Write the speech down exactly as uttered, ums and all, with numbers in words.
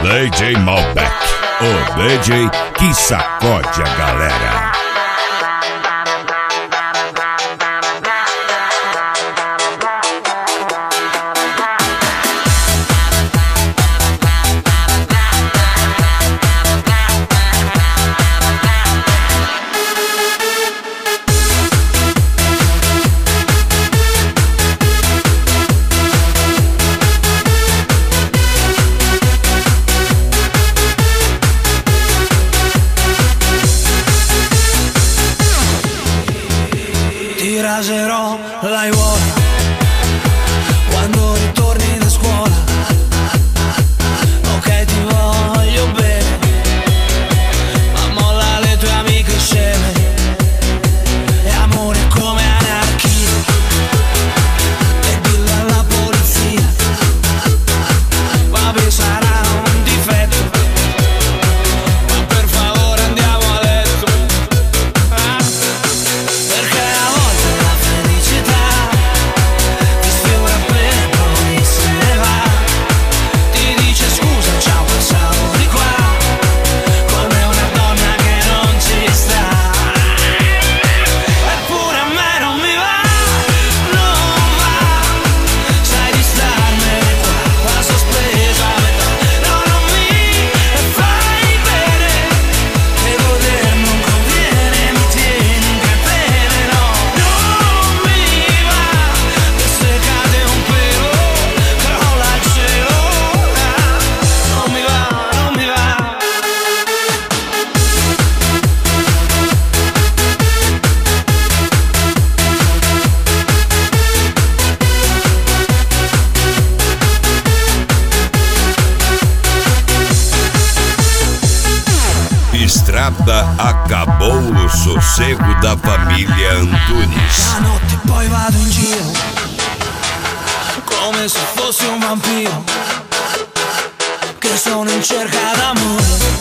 D J Malbec, o D J que sacode a galera. Raserò l'aiuola quando ritorni da scuola. Ok, ti voglio bene, ma molla le tue amiche sceme. E amore come anarchia, e dillo alla polizia. Vabbè, sarà un difetto, ma per favore andiamo a letto. Ah, perché a volte ti sfiora appena poi se ne va. Ti dice scusa, ciao, passavo di qua, come una donna che non ci sta. Eppure a me non mi va, non va. Sai di starmene qua, la sospesa a metà. No, non mi fai bene, e goder non conviene, mi tieni in catene. No, non mi va, che se cade un pelo crolla il cielo. Ah, non mi va, non mi va. Estrada acabou o sossego da família Antunes. La notte poi vado in giro come se fossi un vampiro che sono in cerca d'amore.